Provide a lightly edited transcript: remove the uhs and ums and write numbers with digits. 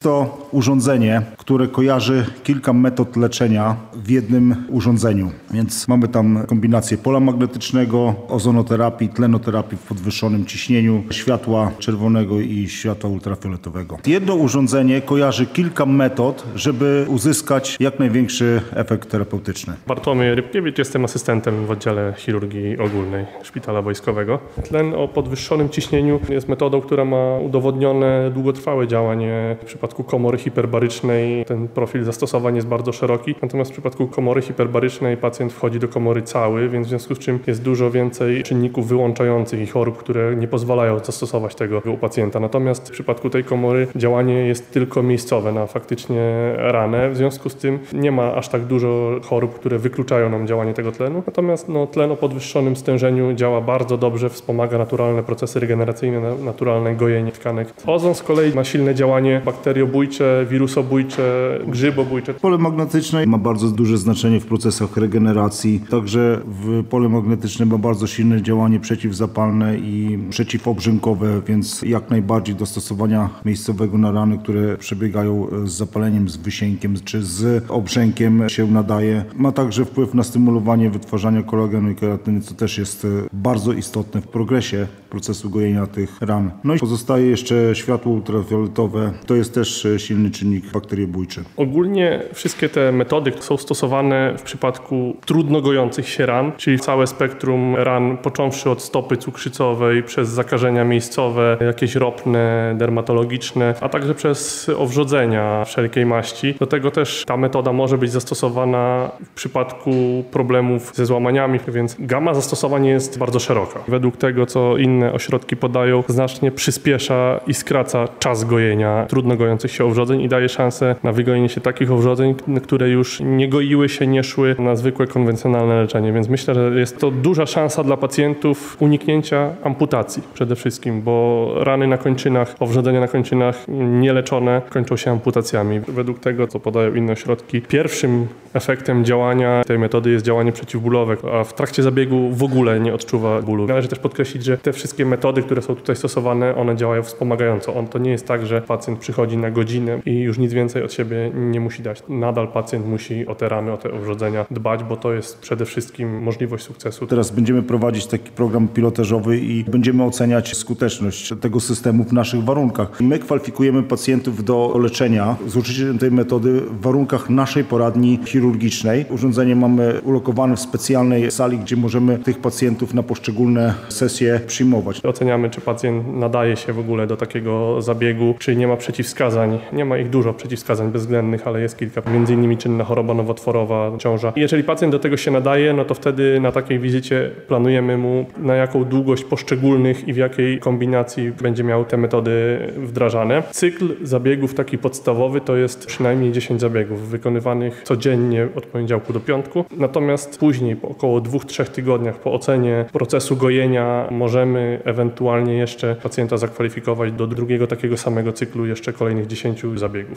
To urządzenie, które kojarzy kilka metod leczenia w jednym urządzeniu. Więc mamy tam kombinację pola magnetycznego, ozonoterapii, tlenoterapii w podwyższonym ciśnieniu, światła czerwonego i światła ultrafioletowego. Jedno urządzenie kojarzy kilka metod, żeby uzyskać jak największy efekt terapeutyczny. Bartłomiej Rybkiewicz, jestem asystentem w oddziale chirurgii ogólnej Szpitala Wojskowego. Tlen o podwyższonym ciśnieniu jest metodą, która ma udowodnione długotrwałe działanie w przypadku komory hiperbarycznej. Ten profil zastosowań jest bardzo szeroki, natomiast w przypadku komory hiperbarycznej pacjent wchodzi do komory cały, więc w związku z czym jest dużo więcej czynników wyłączających i chorób, które nie pozwalają zastosować tego u pacjenta. Natomiast w przypadku tej komory działanie jest tylko miejscowe na faktycznie ranę, w związku z tym nie ma aż tak dużo chorób, które wykluczają nam działanie tego tlenu. Natomiast tlen o podwyższonym stężeniu działa bardzo dobrze, wspomaga naturalne procesy regeneracyjne, naturalne gojenie tkanek. Ozon z kolei ma silne działanie bakteriobójcze, wirusobójcze, grzybobójcze. Pole magnetyczne ma bardzo duże znaczenie w procesach regeneracji. Także w pole magnetyczne ma bardzo silne działanie przeciwzapalne i przeciwobrzękowe, więc jak najbardziej do stosowania miejscowego na rany, które przebiegają z zapaleniem, z wysiękiem czy z obrzękiem się nadaje. Ma także wpływ na stymulowanie wytwarzania kolagenu i keratyny, co też jest bardzo istotne w progresie procesu gojenia tych ran. No i pozostaje jeszcze światło ultrafioletowe. To jest też silny czynnik bakteriobójczy. Ogólnie wszystkie te metody są stosowane w przypadku trudno gojących się ran, czyli całe spektrum ran, począwszy od stopy cukrzycowej, przez zakażenia miejscowe, jakieś ropne, dermatologiczne, a także przez owrzodzenia wszelkiej maści. Do tego też ta metoda może być zastosowana w przypadku problemów ze złamaniami, więc gama zastosowań jest bardzo szeroka. Według tego, co inne ośrodki podają, znacznie przyspiesza i skraca czas gojenia trudno gojących się owrzodzeń i daje szansę na wygojenie się takich owrzodzeń, które już nie goiły się, nie szły na zwykłe, konwencjonalne leczenie. Więc myślę, że jest to duża szansa dla pacjentów uniknięcia amputacji przede wszystkim, bo rany na kończynach, owrzodzenia na kończynach nieleczone kończą się amputacjami. Według tego, co podają inne ośrodki, pierwszym efektem działania tej metody jest działanie przeciwbólowe, a w trakcie zabiegu w ogóle nie odczuwa bólu. Należy też podkreślić, że te wszystkie metody, które są tutaj stosowane, one działają wspomagająco. To nie jest tak, że pacjent przychodzi na godzinę i już nic więcej od siebie nie musi dać. Nadal pacjent musi o te rany, o te owrzodzenia dbać, bo to jest przede wszystkim możliwość sukcesu. Teraz będziemy prowadzić taki program pilotażowy i będziemy oceniać skuteczność tego systemu w naszych warunkach. My kwalifikujemy pacjentów do leczenia z użyciem tej metody w warunkach naszej poradni chirurgicznej. Urządzenie mamy ulokowane w specjalnej sali, gdzie możemy tych pacjentów na poszczególne sesje przyjmować. Oceniamy, czy pacjent nadaje się w ogóle do takiego zabiegu, czy nie ma przeciwwskazań. Nie ma ich dużo przeciwwskazań bezwzględnych, ale jest kilka. Między innymi czynna choroba nowotworowa, ciąża. Jeżeli pacjent do tego się nadaje, to wtedy na takiej wizycie planujemy mu, na jaką długość poszczególnych i w jakiej kombinacji będzie miał te metody wdrażane. Cykl zabiegów taki podstawowy to jest przynajmniej 10 zabiegów wykonywanych codziennie od poniedziałku do piątku. Natomiast później, po około 2-3 tygodniach po ocenie procesu gojenia, możemy ewentualnie jeszcze pacjenta zakwalifikować do drugiego takiego samego cyklu jeszcze kolejnych 10 zabiegów.